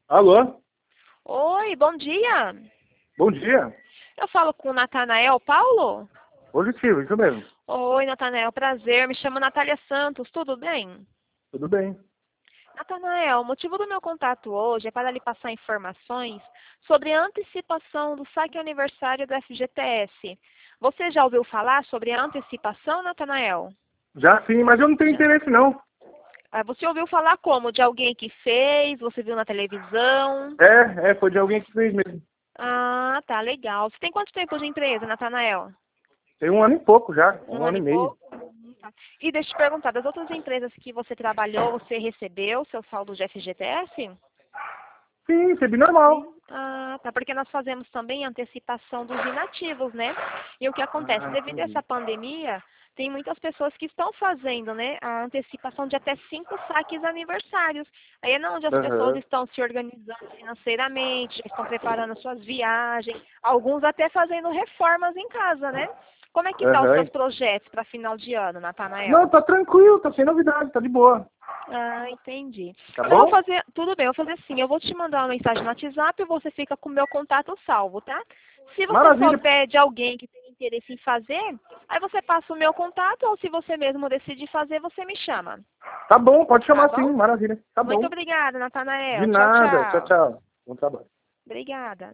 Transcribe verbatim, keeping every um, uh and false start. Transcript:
Alô? Oi, bom dia. Bom dia. Eu falo com o Natanael Paulo? Positivo, isso mesmo. Oi, Natanael, prazer. Me chamo Natália Santos, tudo bem? Tudo bem. Natanael, o motivo do meu contato hoje é para lhe passar informações sobre a antecipação do saque aniversário do F G T S. Você já ouviu falar sobre a antecipação, Natanael? Já sim, mas eu não tenho Já. interesse não. Ah, você ouviu falar como? De alguém que fez? Você viu na televisão? É, é, foi de alguém que fez mesmo. Ah, tá, legal. Você tem quanto tempo de empresa, Natanael? Tem um ano e pouco já, Um um ano ano e e meio. pouco? Hum, tá. E deixa eu te perguntar, das outras empresas que você trabalhou, você recebeu seu saldo de F G T S? Sim, recebi normal. Sim. Ah, tá. Porque nós fazemos também antecipação dos inativos, né? E o que acontece? Ah, Devido a entendi. essa pandemia, tem muitas pessoas que estão fazendo, né, a antecipação de até cinco saques aniversários. Aí é onde as pessoas Aham, estão se organizando financeiramente, já estão preparando suas viagens, alguns até fazendo reformas em casa, né? Como é que tá os seus aham. projetos para final de ano, Não, Natanael? tá tranquilo, tá sem novidade, tá de boa. Ah, entendi. Tá Então eu vou bom? fazer, tudo bem, eu vou fazer assim, eu vou te mandar uma mensagem no WhatsApp e você fica com o meu contato salvo, tá? Se você Maravilha. souber de alguém que tem interesse em fazer, aí você passa o meu contato ou se você mesmo decidir fazer, você me chama. Tá bom, pode Tá chamar sim, bom? maravilha. Tá Muito bom. obrigada, De Natanael. Tchau, nada. Tchau, tchau. tchau. Bom trabalho. Obrigada.